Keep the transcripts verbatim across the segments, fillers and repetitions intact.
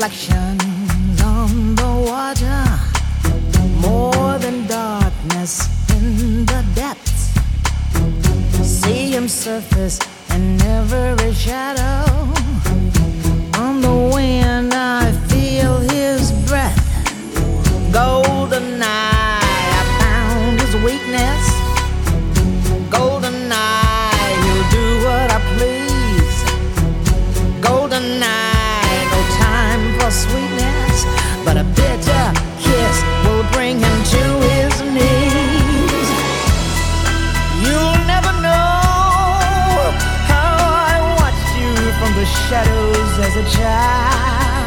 reflections on the water, more than darkness in the depths. See him surface in every shadow. On the wind I feel his breath. Golden eye, I found his weakness. Golden eye, he'll do what I please. Golden eye, no time for sweetness, but a bitter kiss will bring him to his knees. You'll never know how I watched you from the shadows as a child.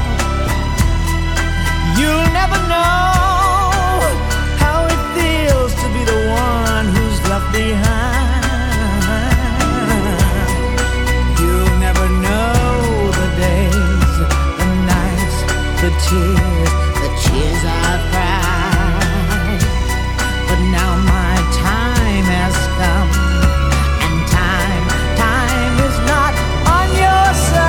You'll never know how it feels to be the one who's left behind. You'll never know the days, the nights, the tears, the tears I've cried. But now my time has come, and time, time is not on your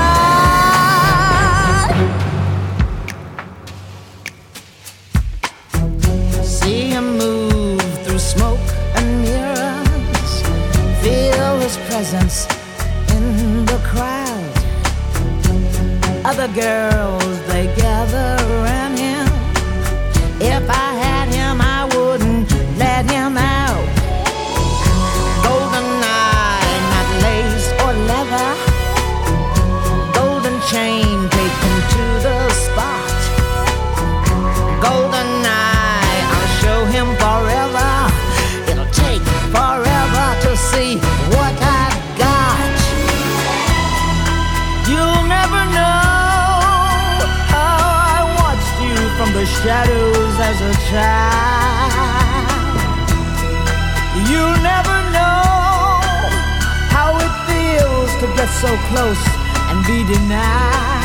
side. See him move through smoke and mirrors, feel his presence in the crowd. Other girls, they gather around him. If I had him, I wouldn't let him out. Golden eye, not lace or leather. Golden chain, take him to the spot. Golden eye, I'll show him forever. It'll take forever to see what I've got. You'll never know how I watched you from the shadows as a child. You'll never know how it feels to get so close and be denied.